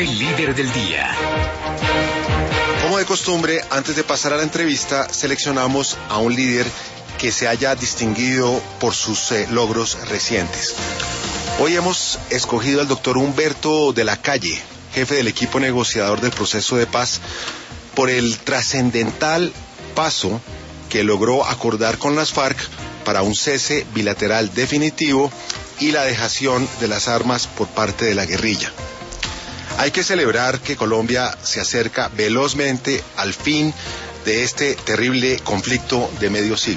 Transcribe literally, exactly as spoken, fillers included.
el líder del día. Como de costumbre, antes de pasar a la entrevista, seleccionamos a un líder que se haya distinguido por sus eh, logros recientes. Hoy hemos escogido al doctor Humberto de la Calle, jefe del equipo negociador del proceso de paz, por el trascendental paso que logró acordar con las FARC para un cese bilateral definitivo y la dejación de las armas por parte de la guerrilla. Hay que celebrar que Colombia se acerca velozmente al fin de este terrible conflicto de medio siglo.